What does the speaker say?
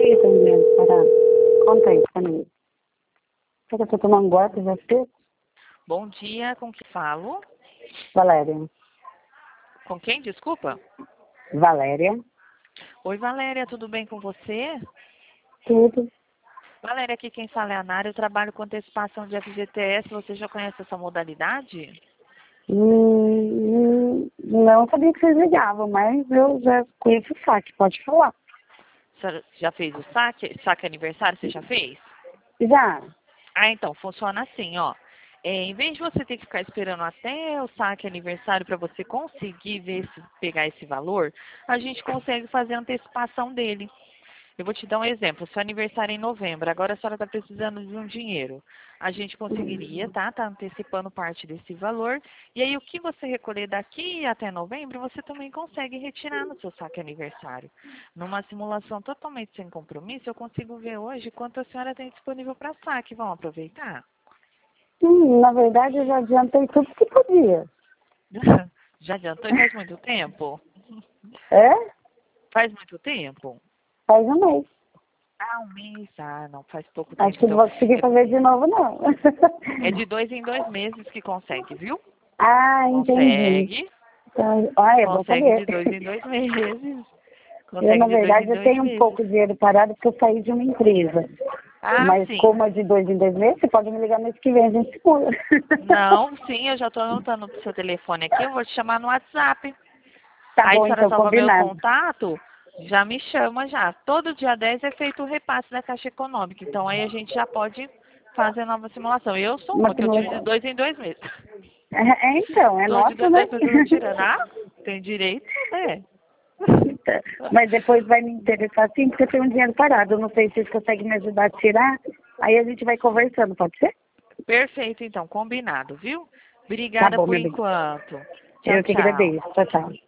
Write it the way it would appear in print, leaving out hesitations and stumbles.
isso, André? Parado. Conta aí, comigo. Você quer tomar um golpe, já fez? Bom dia, com quem falo? Valéria. Com quem, desculpa? Valéria. Oi, Valéria, tudo bem com você? Tudo. Valéria, aqui quem fala é a Nara, eu trabalho com antecipação de FGTS, você já conhece essa modalidade? Não sabia que vocês ligavam, mas eu já conheço o saque, pode falar. Você já fez o saque? Saque aniversário, você já fez? Já. Ah, então, funciona assim, ó. Em vez de você ter que ficar esperando até o saque aniversário para você conseguir pegar esse valor, a gente consegue fazer a antecipação dele. Eu vou te dar um exemplo. Seu aniversário é em novembro, agora a senhora está precisando de um dinheiro. A gente conseguiria, tá? Tá antecipando parte desse valor. E aí, o que você recolher daqui até novembro, você também consegue retirar no seu saque aniversário. Numa simulação totalmente sem compromisso, eu consigo ver hoje quanto a senhora tem disponível para saque. Vamos aproveitar? Na verdade, eu já adiantei tudo que podia. Já adiantou e faz muito tempo? É? Faz muito tempo? Faz um mês. Ah, um mês. Ah, não, faz pouco Acho tempo. que não Então, vou conseguir fazer de novo, não. é de 2 em 2 meses que consegue, viu? Ah, entendi. Consegue. Então, é bom Consegue saber. de 2 em 2 meses. Eu, na Consegue de 2 em verdade, eu 2 tenho um meses. pouco de dinheiro parado porque eu saí de uma empresa. Ah, Mas sim. como é de 2 em 2 meses, você pode me ligar mês que vem, a gente segura. Não, sim, eu já estou anotando pro seu telefone aqui. Eu vou te chamar no WhatsApp. Tá Aí, a bom, senhora então, salva meu combinado. contato, já me chama já. Todo dia 10 é feito o repasse da Caixa Econômica. Então, aí a gente já pode fazer nova simulação. Eu sou Uma uma, que eu tiro de simulação. 2 em 2 meses. Então, é Tô de nosso, 2 né? em 2 meses tirando. Ah, tem direito? É. Mas depois vai me interessar sim, porque eu tenho um dinheiro parado. Eu não sei se vocês conseguem me ajudar a tirar. Aí a gente vai conversando, pode ser? Perfeito, então, combinado, viu? Tá Obrigada bom, por meu bem. enquanto. Tchau, Eu que tchau. agradeço. Tchau, tchau.